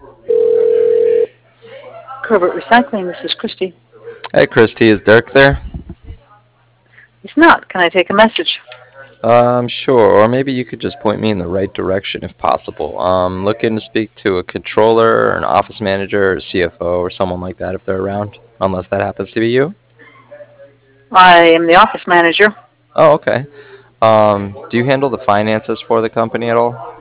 Corbett Recycling, this is Christy. Hey, Christy, is Dirk there? He's not. Can I take a message? Sure, or maybe you could just point me in the right direction if possible. Looking to speak to a controller, or an office manager, or CFO, or someone like that if they're around, unless that happens to be you. I am the office manager. Oh, okay. Do you handle the finances for the company at all?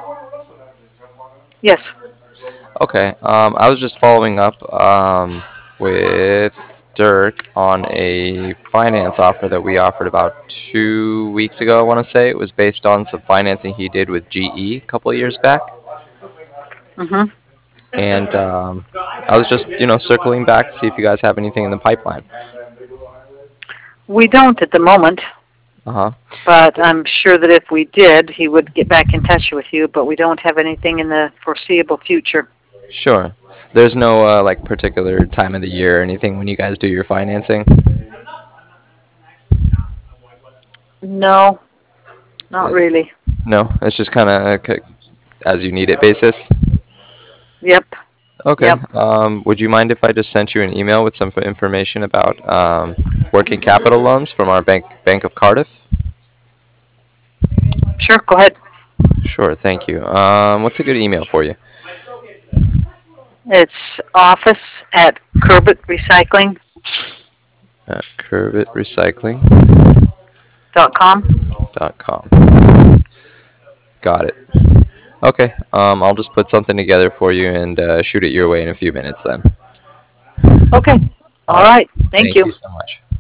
Yes. Okay. I was just following up with Dirk on a finance offer that we offered about 2 weeks ago. I want to say it was based on some financing he did with GE a couple of years back. Mm-hmm. And I was just, circling back to see if you guys have anything in the pipeline. We don't at the moment, Uh-huh. but I'm sure that if we did, he would get back in touch with you, but we don't have anything in the foreseeable future. Sure. There's no like particular time of the year or anything when you guys do your financing. No, not really. No, it's just kind of as you need it basis. Yep. Okay. Yep. Would you mind if I just sent you an email with some information about working capital loans from our Bank of Cardiff? Sure, go ahead. Sure. Thank you. What's a good email for you? It's office at CorbettRecycling.com. CorbettRecycling.com. Got it. Okay. I'll just put something together for you and shoot it your way in a few minutes then. Okay. All right. Thank Thank you. you so much.